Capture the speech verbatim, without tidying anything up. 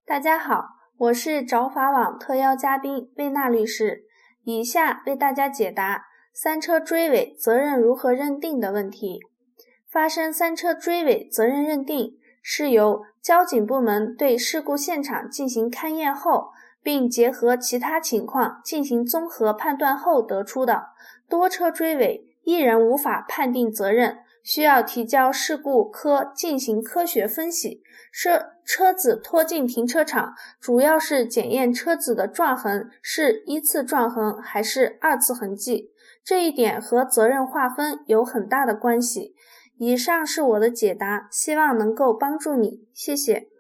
大家好，我是找法网特邀嘉宾魏娜律师，以下为大家解答三车追尾责任如何认定的问题。发生三车追尾责任认定是由交警部门对事故现场进行勘验后，并结合其他情况进行综合判断后得出的。多车追尾一人无法判定责任，需要提交事故科进行科学分析。车车子拖进停车场，主要是检验车子的撞痕是一次撞痕还是二次痕迹，这一点和责任划分有很大的关系。以上是我的解答，希望能够帮助你，谢谢。